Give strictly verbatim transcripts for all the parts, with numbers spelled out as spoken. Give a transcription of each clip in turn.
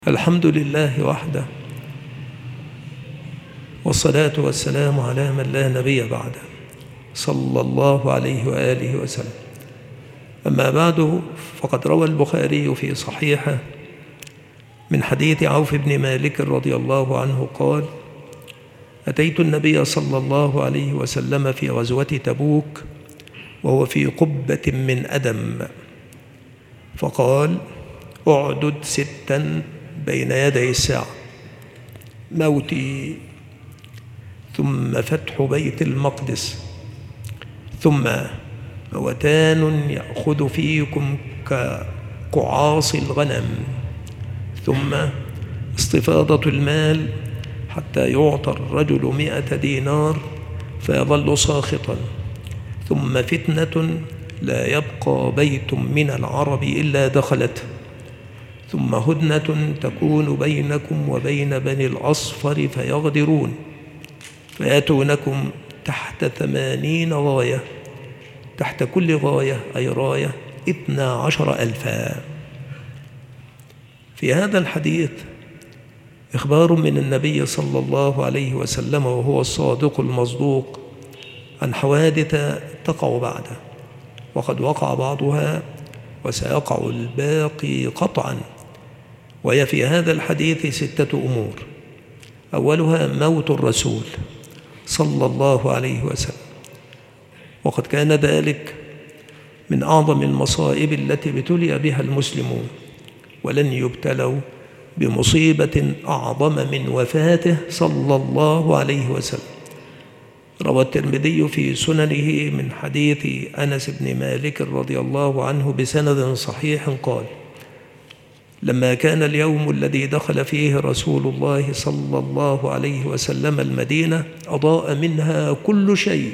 الحمد لله وحده، والصلاة والسلام على من لا نبي بعده، صلى الله عليه وآله وسلم. أما بعد، فقد روى البخاري في صحيحه من حديث عوف بن مالك رضي الله عنه قال: أتيت النبي صلى الله عليه وسلم في غزوة تبوك وهو في قبة من أدم، فقال: أعدد ستا بين يدي الساعة، موتي، ثم فتح بيت المقدس، ثم موتان يأخذ فيكم كقعاص الغنم، ثم استفاضة المال حتى يعطى الرجل مئة دينار فيظل ساخطا، ثم فتنة لا يبقى بيت من العرب إلا دخلته، ثم هدنة تكون بينكم وبين بني الأصفر فيغدرون فيأتونكم تحت ثمانين غاية، تحت كل غاية أي راية اثنا عشر ألفا. في هذا الحديث إخبار من النبي صلى الله عليه وسلم وهو الصادق المصدوق عن حوادث تقع بعده، وقد وقع بعضها وسيقع الباقي قطعا. وهي في هذا الحديث ستة أمور: أولها موت الرسول صلى الله عليه وسلم، وقد كان ذلك من أعظم المصائب التي ابتلي بها المسلمون، ولن يبتلوا بمصيبة أعظم من وفاته صلى الله عليه وسلم. روى الترمذي في سننه من حديث أنس بن مالك رضي الله عنه بسند صحيح قال: لما كان اليوم الذي دخل فيه رسول الله صلى الله عليه وسلم المدينة أضاء منها كل شيء،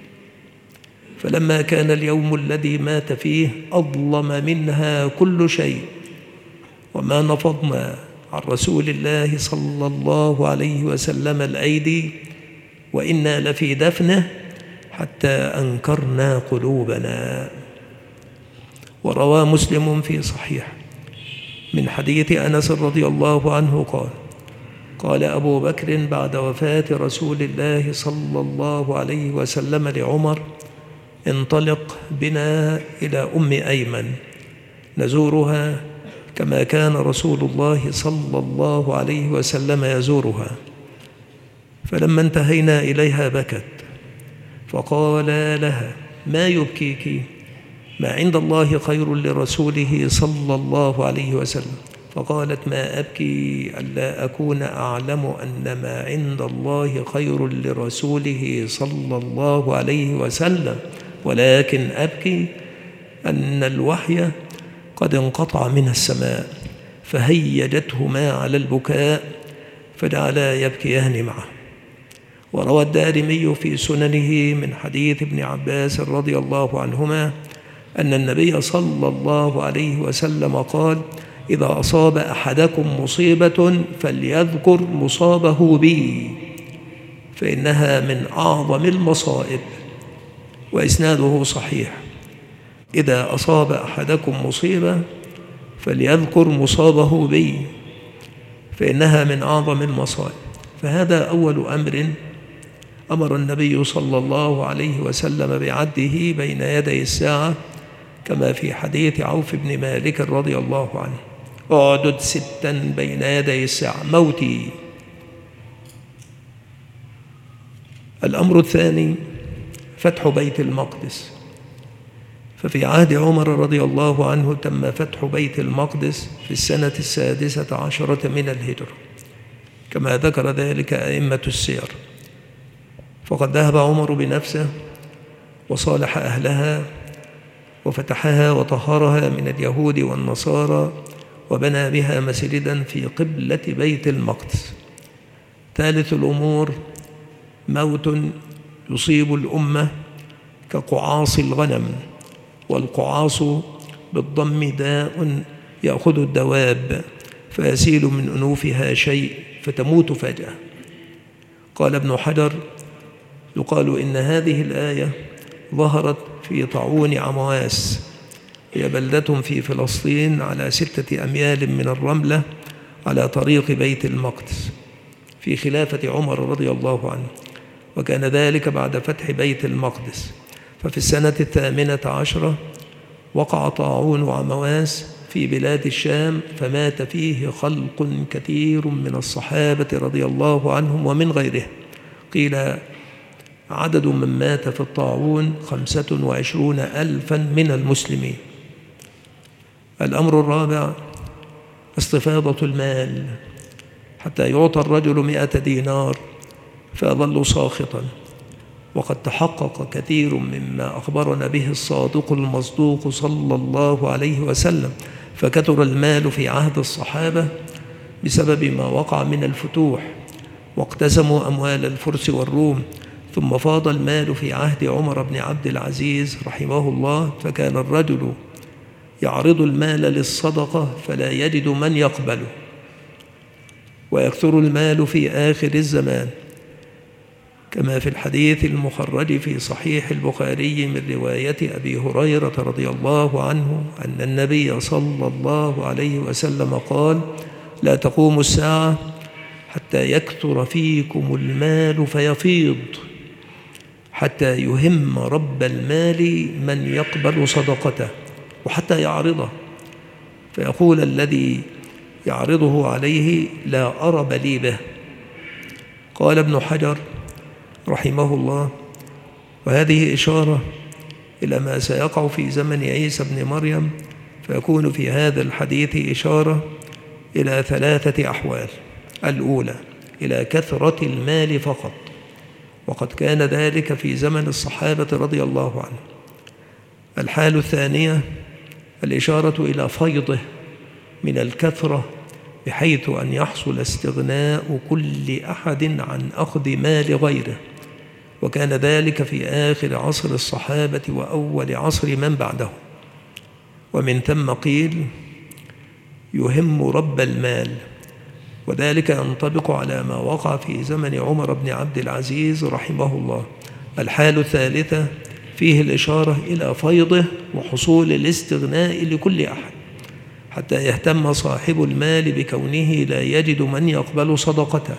فلما كان اليوم الذي مات فيه أظلم منها كل شيء، وما نفضنا عن رسول الله صلى الله عليه وسلم الأيدي وإنا لفي دفنه حتى أنكرنا قلوبنا. وروى مسلم في صحيح من حديث أنس رضي الله عنه قال: قال أبو بكر بعد وفاة رسول الله صلى الله عليه وسلم لعمر: انطلق بنا إلى أم أيمن نزورها كما كان رسول الله صلى الله عليه وسلم يزورها. فلما انتهينا إليها بكت، فقال لها: ما يبكيك؟ ما عند الله خير لرسوله صلى الله عليه وسلم. فقالت: ما أبكي ألا أكون أعلم أن ما عند الله خير لرسوله صلى الله عليه وسلم، ولكن أبكي أن الوحي قد انقطع من السماء فهيجتهما على البكاء فجعلا يبكيان معه. وروى الدارمي في سننه من حديث ابن عباس رضي الله عنهما أن النبي صلى الله عليه وسلم قال: إذا أصاب أحدكم مصيبة فليذكر مصابه بي، فإنها من أعظم المصائب. وإسناده صحيح: إذا أصاب أحدكم مصيبة فليذكر مصابه بي، فإنها من أعظم المصائب. فهذا أول أمر أمر النبي صلى الله عليه وسلم بعده بين يدي الساعة، كما في حديث عوف بن مالك رضي الله عنه: أعدد ستا بين يدي الساعة، موتي. الأمر الثاني فتح بيت المقدس. ففي عهد عمر رضي الله عنه تم فتح بيت المقدس في السنة السادسة عشرة من الهجرة، كما ذكر ذلك أئمة السير. فقد ذهب عمر بنفسه وصالح أهلها وفتحها وطهرها من اليهود والنصارى، وبنى بها مسجدا في قبلة بيت المقدس. ثالث الأمور موت يصيب الأمة كقعاص الغنم، والقعاص بالضم داء يأخذ الدواب فيسيل من أنوفها شيء فتموت فجأة. قال ابن حجر: يقال إن هذه الآية ظهرت في طاعون عمواس، هي بلدة في فلسطين على ستة أميال من الرملة، على طريق بيت المقدس في خلافة عمر رضي الله عنه، وكان ذلك بعد فتح بيت المقدس. ففي السنة الثامنة عشرة وقع طاعون عمواس في بلاد الشام، فمات فيه خلق كثير من الصحابة رضي الله عنهم ومن غيرهم. قيل عدد من مات في الطاعون خمسة وعشرون ألفا من المسلمين. الأمر الرابع استفاضة المال، حتى يعطى الرجل مئة دينار فيظل ساخطا، وقد تحقق كثير مما أخبرنا به الصادق المصدوق صلى الله عليه وسلم. فكثر المال في عهد الصحابة بسبب ما وقع من الفتوح، واقتسموا أموال الفرس والروم. ثم فاض المال في عهد عمر بن عبد العزيز رحمه الله، فكان الرجل يعرض المال للصدقة فلا يجد من يقبله، ويكثر المال في آخر الزمان، كما في الحديث المخرج في صحيح البخاري من رواية أبي هريرة رضي الله عنه أن النبي صلى الله عليه وسلم قال: لا تقوم الساعة حتى يكثر فيكم المال فيفيض، حتى يهم رب المال من يقبل صدقته، وحتى يعرضه فيقول الذي يعرضه عليه: لا أرب لي به. قال ابن حجر رحمه الله: وهذه إشارة إلى ما سيقع في زمن عيسى بن مريم، فيكون في هذا الحديث إشارة إلى ثلاثة أحوال. الأولى إلى كثرة المال فقط، وقد كان ذلك في زمن الصحابة رضي الله عنهم. الحال الثانية الإشارة إلى فيضه من الكثرة، بحيث أن يحصل استغناء كل أحد عن أخذ مال غيره، وكان ذلك في آخر عصر الصحابة وأول عصر من بعدهم. ومن ثم قيل يهم رب المال، وذلك ينطبق على ما وقع في زمن عمر بن عبد العزيز رحمه الله. الحال الثالثة فيه الإشارة إلى فيضه وحصول الاستغناء لكل أحد، حتى يهتم صاحب المال بكونه لا يجد من يقبل صدقته،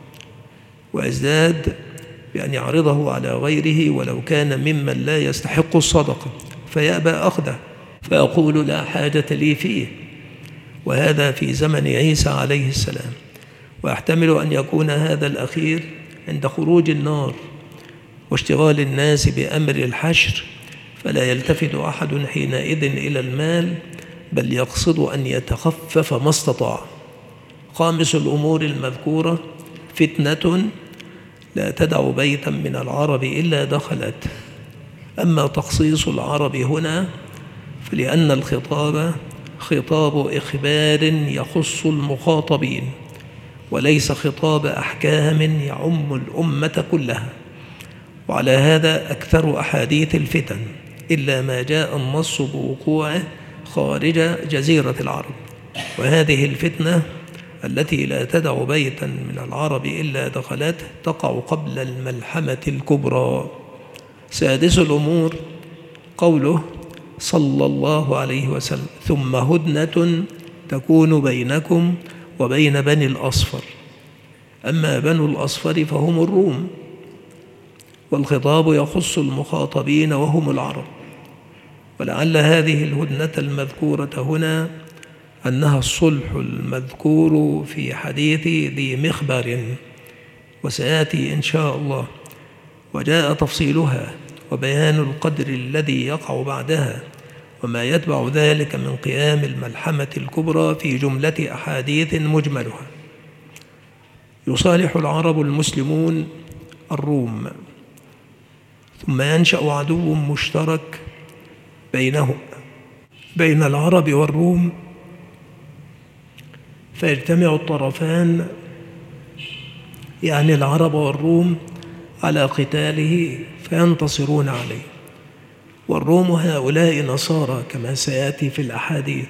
ويزداد بأن يعرضه على غيره ولو كان ممن لا يستحق الصدقة، فيأبى أخذه فيقول: لا حاجة لي فيه. وهذا في زمن عيسى عليه السلام. ويحتمل أن يكون هذا الأخير عند خروج النار واشتغال الناس بأمر الحشر، فلا يلتفت أحد حينئذ إلى المال، بل يقصد أن يتخفف ما استطاع. خامس الأمور المذكورة فتنة لا تدع بيتا من العرب إلا دخلت. أما تخصيص العرب هنا فلأن الخطاب خطاب إخبار يخص المخاطبين، وليس خطاب أحكام يعم الأمة كلها. وعلى هذا أكثر أحاديث الفتن، إلا ما جاء النص بوقوعه خارج جزيرة العرب. وهذه الفتنة التي لا تدع بيتا من العرب إلا دخلته تقع قبل الملحمة الكبرى. سادس الأمور قوله صلى الله عليه وسلم: ثم هدنة تكون بينكم وبين بني الأصفر. أما بنو الأصفر فهم الروم، والخطاب يخص المخاطبين وهم العرب. ولعل هذه الهدنة المذكورة هنا أنها الصلح المذكور في حديث ذي مخبر، وسيأتي إن شاء الله. وجاء تفصيلها وبيان القدر الذي يقع بعدها وما يتبع ذلك من قيام الملحمة الكبرى في جملة أحاديث مجملها. يصالح العرب المسلمون الروم، ثم ينشأ عدو مشترك بينهم بين العرب والروم، فيجتمع الطرفان يعني العرب والروم على قتاله فينتصرون عليه. والروم هؤلاء نصارى كما سيأتي في الأحاديث.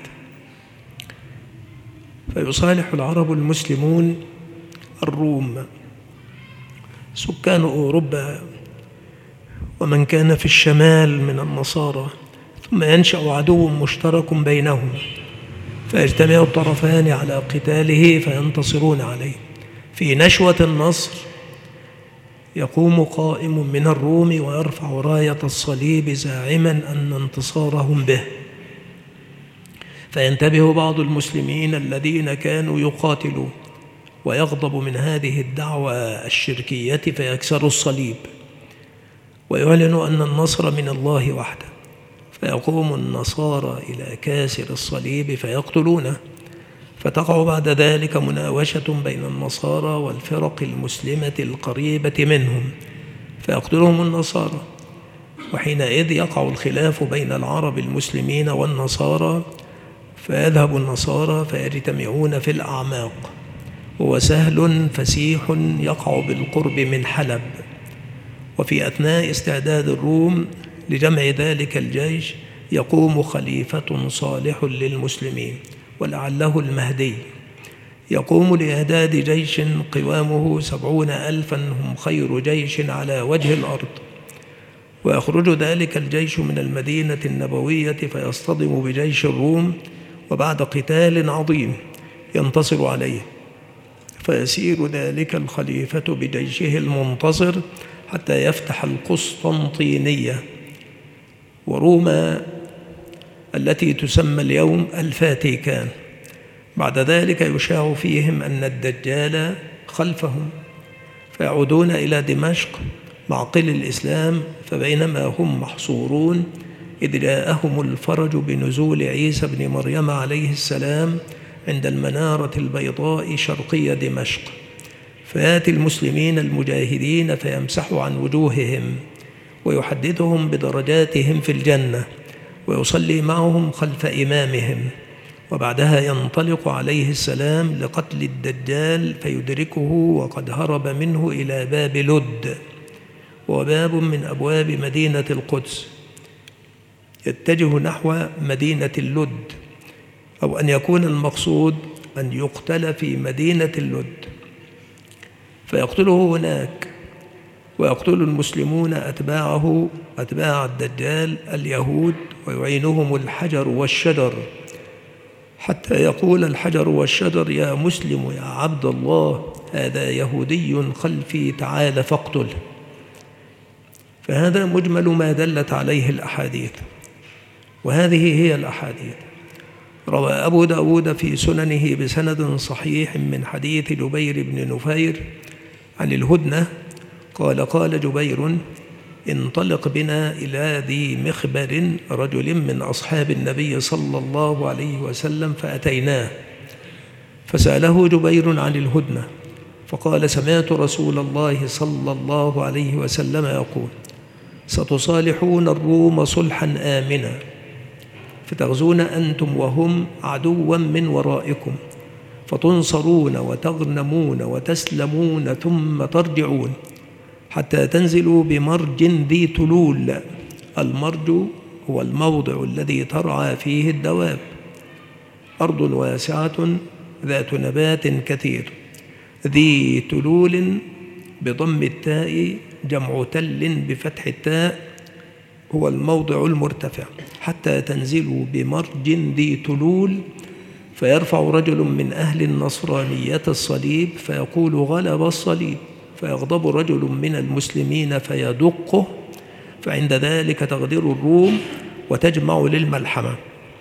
فيصالح العرب المسلمون الروم سكان أوروبا ومن كان في الشمال من النصارى، ثم ينشأ عدو مشترك بينهم فيجتمع الطرفان على قتاله فينتصرون عليه. في نشوة النصر يقوم قائم من الروم ويرفع راية الصليب زاعما أن انتصارهم به، فينتبه بعض المسلمين الذين كانوا يقاتلون ويغضب من هذه الدعوة الشركية فيكسر الصليب ويعلن أن النصر من الله وحده، فيقوم النصارى إلى كاسر الصليب فيقتلونه، فتقع بعد ذلك مناوشة بين النصارى والفرق المسلمة القريبة منهم فيقتلهم النصارى، وحينئذ يقع الخلاف بين العرب المسلمين والنصارى، فيذهب النصارى فيجتمعون في الأعماق، وهو سهل فسيح يقع بالقرب من حلب. وفي أثناء استعداد الروم لجمع ذلك الجيش يقوم خليفة صالح للمسلمين ولعله المهدي، يقوم لإعداد جيش قوامه سبعون ألفا هم خير جيش على وجه الأرض، ويخرج ذلك الجيش من المدينة النبوية فيصطدم بجيش الروم، وبعد قتال عظيم ينتصر عليه، فيسير ذلك الخليفة بجيشه المنتصر حتى يفتح القسطنطينية وروما التي تسمى اليوم الفاتيكان. بعد ذلك يشاع فيهم أن الدجال خلفهم فيعودون إلى دمشق معقل الإسلام، فبينما هم محصورون إذ جاءهم الفرج بنزول عيسى بن مريم عليه السلام عند المنارة البيضاء شرقي دمشق، فيأتي المسلمين المجاهدين فيمسح عن وجوههم ويحدثهم بدرجاتهم في الجنة ويصلي معهم خلف إمامهم، وبعدها ينطلق عليه السلام لقتل الدجال فيدركه وقد هرب منه إلى باب لد، وباب من أبواب مدينة القدس يتجه نحو مدينة اللد، أو أن يكون المقصود أن يقتل في مدينة اللد فيقتله هناك، ويقتل المسلمون أتباعه أتباع الدجال اليهود ويعينهم الحجر والشجر، حتى يقول الحجر والشجر يا مسلم يا عبد الله هذا يهودي خلفي تعال فاقتله. فهذا مجمل ما دلت عليه الأحاديث، وهذه هي الأحاديث. روى أبو داود في سننه بسند صحيح من حديث جبير بن نفير عن الهدنة قال قال جبير انطلق بنا إلى ذي مخبر رجل من أصحاب النبي صلى الله عليه وسلم فأتيناه، فسأله جبير عن الهدنة فقال سمعت رسول الله صلى الله عليه وسلم يقول ستصالحون الروم صلحا آمنا، فتغزون أنتم وهم عدوا من ورائكم، فتنصرون وتغنمون وتسلمون ثم ترجعون حتى تنزلوا بمرج ذي تلول. المرج هو الموضع الذي ترعى فيه الدواب، أرض واسعة ذات نبات كثير. ذي تلول بضم التاء جمع تل بفتح التاء هو الموضع المرتفع، حتى تنزلوا بمرج ذي تلول، فيرفع رجل من أهل النصرانية الصليب فيقول غلب الصليب، فيغضب رجل من المسلمين فيدقه، فعند ذلك تغدر الروم وتجمع للملحمة.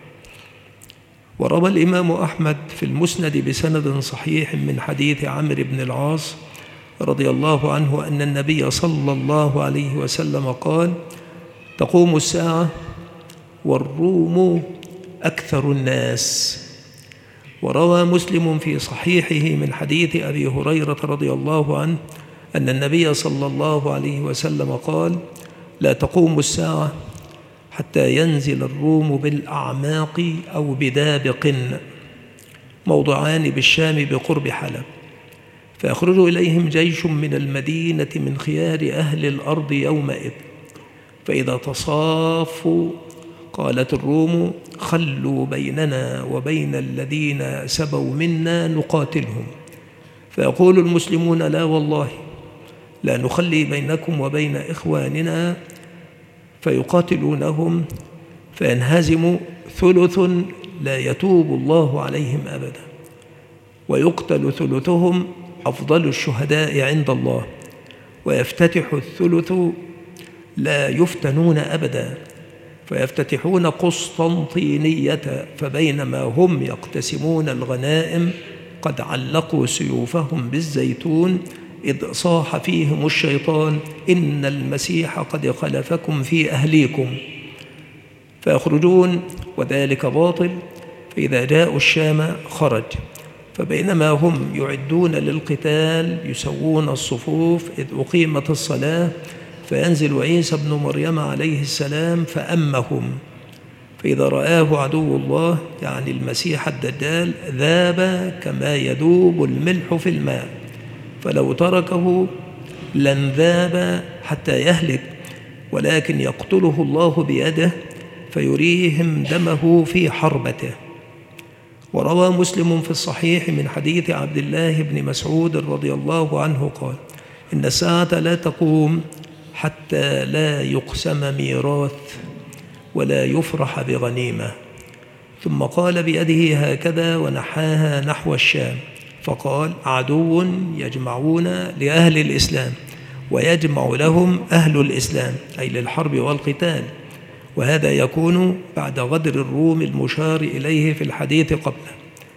وروى الإمام أحمد في المسند بسند صحيح من حديث عمرو بن العاص رضي الله عنه أن النبي صلى الله عليه وسلم قال تقوم الساعة والروم أكثر الناس. وروى مسلم في صحيحه من حديث أبي هريرة رضي الله عنه أن النبي صلى الله عليه وسلم قال لا تقوم الساعة حتى ينزل الروم بالأعماق أو بدابق، موضعان بالشام بقرب حلب، فيخرج إليهم جيش من المدينة من خيار أهل الأرض يومئذ، فإذا تصافوا قالت الروم خلوا بيننا وبين الذين سبوا منا نقاتلهم، فيقول المسلمون لا والله لا نخلي بينكم وبين إخواننا، فيقاتلونهم فينهزم ثلث لا يتوب الله عليهم أبدا، ويقتل ثلثهم أفضل الشهداء عند الله، ويفتتح الثلث لا يفتنون أبدا، فيفتتحون قسطنطينية، فبينما هم يقتسمون الغنائم قد علقوا سيوفهم بالزيتون إذ صاح فيهم الشيطان إن المسيح قد خلفكم في أهليكم، فيخرجون وذلك باطل. فإذا جاءوا الشام خرج، فبينما هم يعدون للقتال يسوون الصفوف إذ أقيمت الصلاة، فينزل عيسى بن مريم عليه السلام فأمهم، فإذا رآه عدو الله يعني المسيح الدجال ذاب كما يذوب الملح في الماء، فلو تركه لن ذاب حتى يهلك، ولكن يقتله الله بيده فيريهم دمه في حربته. وروى مسلم في الصحيح من حديث عبد الله بن مسعود رضي الله عنه قال: إن الساعة لا تقوم حتى لا يقسم ميراث ولا يفرح بغنيمة. ثم قال بيده هكذا ونحاها نحو الشام، فقال: عدو يجمعون لأهل الإسلام ويجمع لهم أهل الإسلام، أي للحرب والقتال، وهذا يكون بعد غدر الروم المشار إليه في الحديث قبله.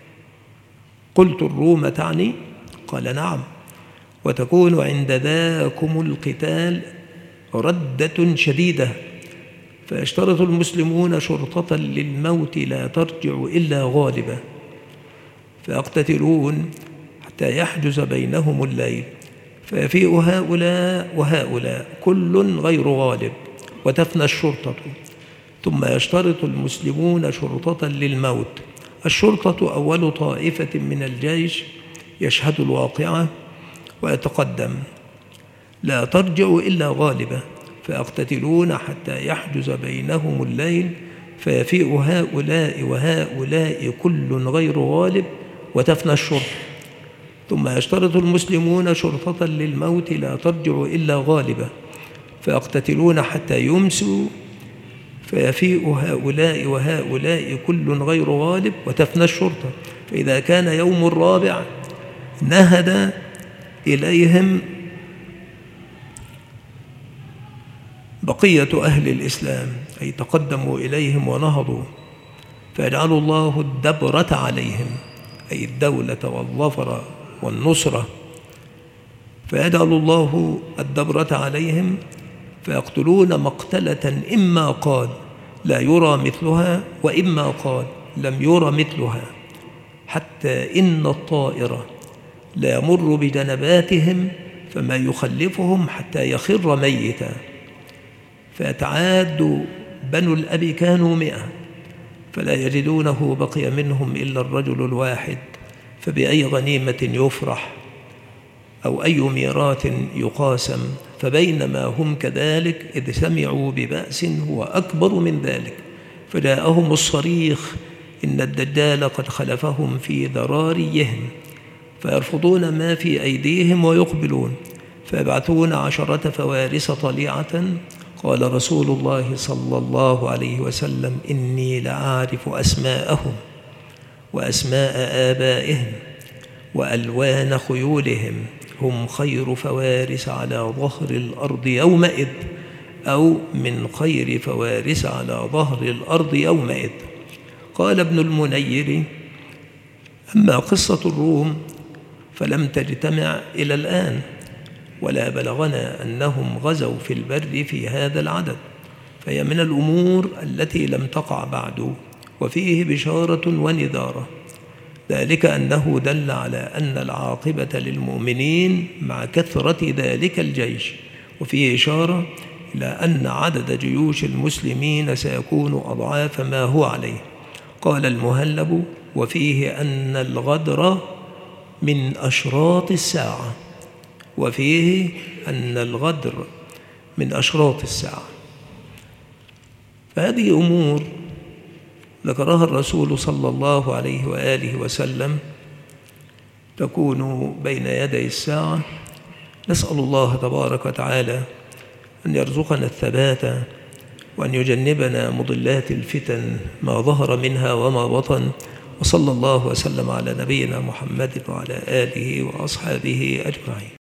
قلت: الروم تعني؟ قال: نعم، وتكون عند ذاكم القتال ردة شديدة، فيشترط المسلمون شرطة للموت لا ترجع إلا غالبة، فيقتتلون حتى يحجز بينهم الليل، فيفيء هؤلاء وهؤلاء كل غير غالب، وتفنى الشرطة. ثم يشترط المسلمون شرطة للموت. الشرطة أول طائفة من الجيش يشهد الواقعة ويتقدم، لا ترجع إلا غالبة، فيقتتلون حتى يحجز بينهم الليل، فيفيء هؤلاء وهؤلاء كل غير غالب، وتفنى الشرطة. ثم يشترط المسلمون شرطة للموت لا ترجع إلا غالبة، فيقتتلون حتى يمسوا، فيفيء هؤلاء وهؤلاء كل غير غالب، وتفنى الشرطة. فإذا كان يوم الرابع نهد إليهم بقية أهل الإسلام، أي تقدموا إليهم ونهضوا، فيجعل الله الدبرة عليهم، أي الدولة والظفر والنصرة، فيجعل الله الدبرة عليهم، فيقتلون مقتلة إما قال لا يرى مثلها، وإما قال لم يرى مثلها، حتى إن الطائر لا يمر بجنباتهم فما يخلفهم حتى يخر ميتا، فيتعاد بنو الأب كانوا مئة، فلا يجدونه بقي منهم إلا الرجل الواحد، فبأي غنيمة يفرح أو أي ميراث يقاسم؟ فبينما هم كذلك إذ سمعوا ببأس هو أكبر من ذلك، فجاءهم الصريخ إن الدجال قد خلفهم في ذراريهم، فيرفضون ما في أيديهم ويقبلون، فيبعثون عشرة فوارس طليعة. قال رسول الله صلى الله عليه وسلم: إني لأعرف أسماءهم وأسماء آبائهم وألوان خيولهم، هم خير فوارس على ظهر الأرض يومئذ، أو من خير فوارس على ظهر الأرض يومئذ. قال ابن المنير: أما قصة الروم فلم تجتمع إلى الآن، ولا بلغنا أنهم غزوا في البر في هذا العدد، فهي من الأمور التي لم تقع بعد، وفيه بشارة ونذارة، ذلك أنه دل على أن العاقبة للمؤمنين مع كثرة ذلك الجيش، وفيه إشارة إلى أن عدد جيوش المسلمين سيكون أضعاف ما هو عليه. قال المهلب: وفيه أن الغدر من أشراط الساعة، وفيه أن الغدر من أشراط الساعة. فهذه أمور ذكرها الرسول صلى الله عليه وآله وسلم تكون بين يدي الساعة. نسأل الله تبارك وتعالى أن يرزقنا الثبات وأن يجنبنا مضلات الفتن ما ظهر منها وما بطن. وصلى الله وسلم على نبينا محمد وعلى آله وأصحابه أجمعين.